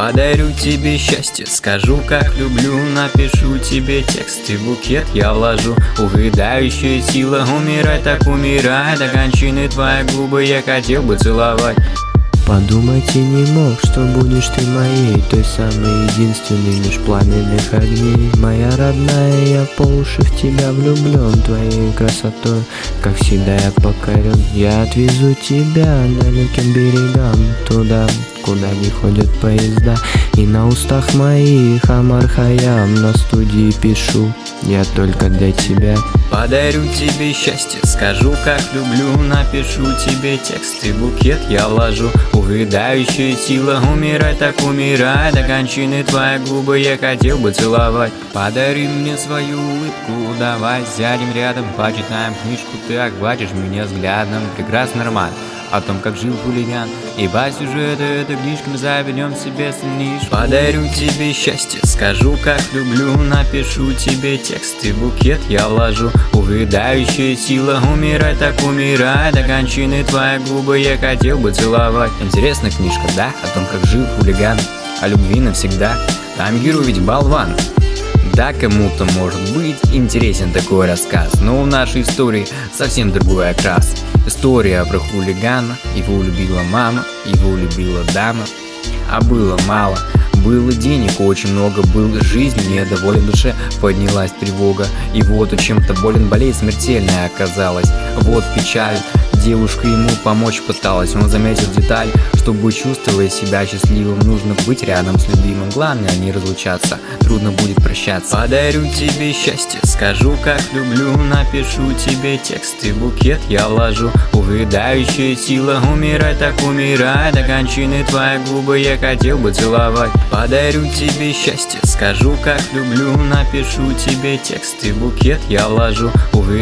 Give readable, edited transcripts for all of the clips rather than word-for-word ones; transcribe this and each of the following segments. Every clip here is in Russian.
Подарю тебе счастье, скажу, как люблю, напишу тебе текст и букет я вложу. Увядающая сила, умирай так умирай, до кончины твои губы я хотел бы целовать. Подумать и не мог, что будешь ты моей, той самой единственной меж пламенных огней. Моя родная, я по уши в тебя влюблен, твоей красотой, как всегда я покорен. Я отвезу тебя далеким берегам, туда, куда не ходят поезда. И на устах моих Омар Хайям, на студии пишу я только для тебя. Подарю тебе счастье, скажу, как люблю, напишу тебе текст и букет я вложу. Увядающая сила, умирай так умирай, до кончины твои губы я хотел бы целовать. Подари мне свою улыбку, давай сядем рядом, почитаем книжку, ты охватишь меня взглядом. Прекрасный роман о том, как жил хулиган, и по сюжету этой книжки мы заведем себе страничку. Подарю тебе счастье, скажу, как люблю, напишу тебе текст и букет я вложу. Увядающая сила, умирай так умирай, до кончины твои губы я хотел бы целовать. Интересная книжка, да? О том, как жил хулиган, о любви навсегда. Там герой ведь болван. Да, кому-то может быть интересен такой рассказ, но в нашей истории совсем другой окрас. История про хулигана, его любила мама, его любила дама. А было мало, было денег очень много, было жизнь, недоволен душе, поднялась тревога. И вот он чем-то болен, болезнь смертельная оказалась. Вот печаль, девушка ему помочь пыталась. Он заметил деталь, чтобы чувствовать себя счастливым, нужно быть рядом с любимым. Главное не разлучаться, трудно будет прощаться. Подарю тебе счастье, скажу, как люблю, напишу тебе текст и букет я вложу. Увядающая сила, умирай так умирай, до кончины твои губы я хотел бы целовать. Подарю тебе счастье, скажу, как люблю, напишу тебе текст и букет я вложу.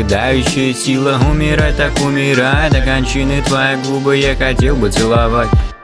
Увядающая сила, умирай так умирай, до кончины твои губы я хотел бы целовать.